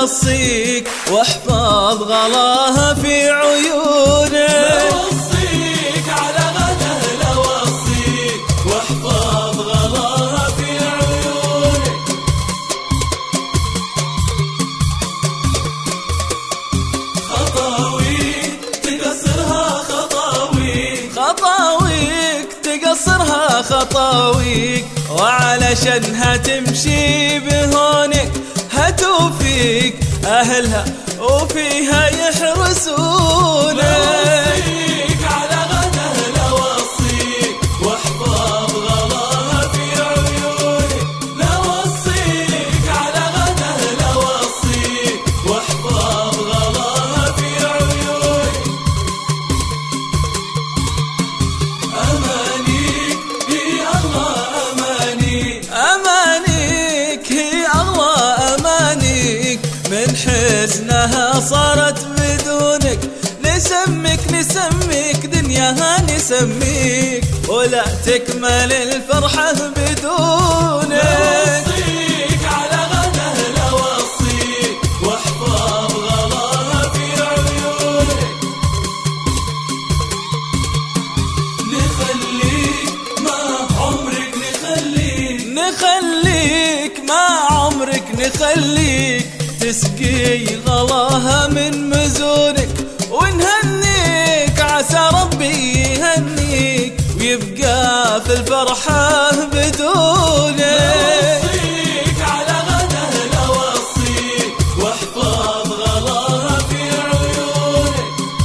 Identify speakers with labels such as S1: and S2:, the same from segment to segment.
S1: لوصيك واحفظ غلاها في عيونك.
S2: لوصيك على غده لوصيك واحفظ غلاها في عيونك. خطاويك تقصرها خطاويك،
S1: خطاويك تقصرها خطاويك، وعلشانها تمشي بهونك هتوفيك أهلها وفيها يحرسونك.
S2: لوصيك على غده لوصيك واحفظ غلاها في عيونك. لوصيك على غده لوصيك واحفظ غلاها في عيونك. أمانيك هي أغلى أمانيك،
S1: أمانيك هي أغلى أمانيك، من حزنها صارت بدونك. نسميك دنياها نسميك، ولا تكمل الفرحة بدونك.
S2: لوصيك على غده لوصيك واحفظ غلاها في عيونك. نخليك مع عمرك
S1: نخليك مع عمرك نخليك، تسقي غلاها من مزونك، ونهنيك عسى ربي يهنيك، ويبقى في الفرحة بدونك.
S2: لوصيك على غده لوصيك واحفظ غلاها في عيونك.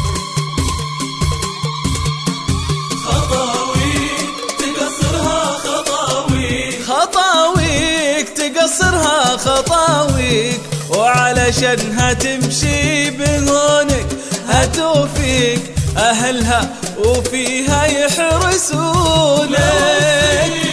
S2: خطاويك تقصرها خطاويك،
S1: خطاويك تقصرها خطاويك، وعلشانها تمشي بهونك هتوفيك أهلها وفيها يحرسونك.